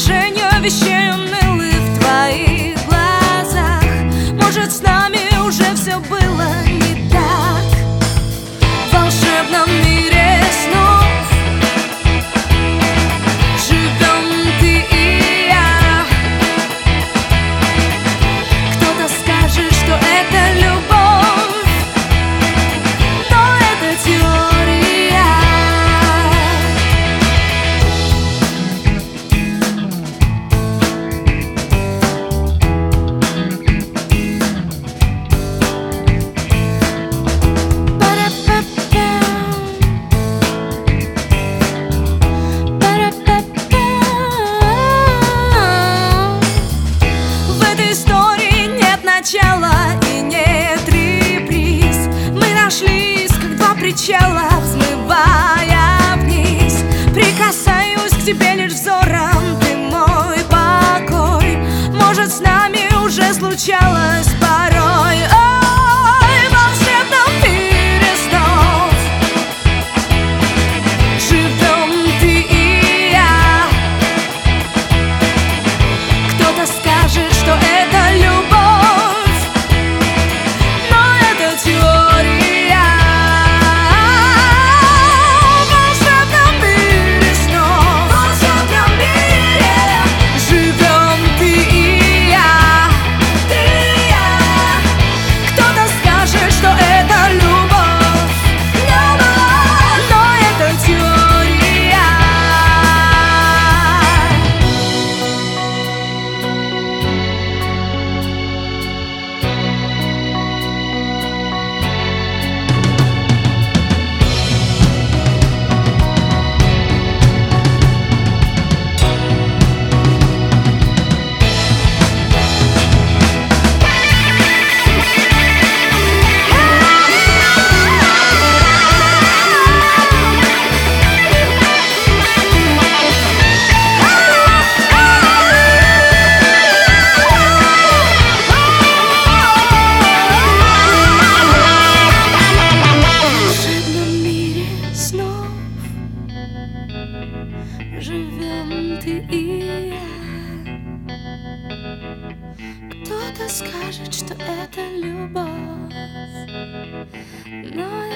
отражение вещей унылых в твоих глазах. Может, с нами уже все было не так. В волшебном мире снов живем ты и я. Кто-то скажет, что это любовь, но это теория. И нет реприз. Мы нашлись, как два причала, взмывая вниз. Прикасаюсь к тебе лишь взором, ты мой покой. Может, с нами уже случалось порой. Ой, в волшебном мире снов живем ты и я. Кто-то скажет, что это любовь, живем ты и я. Кто-то скажет, что это любовь, но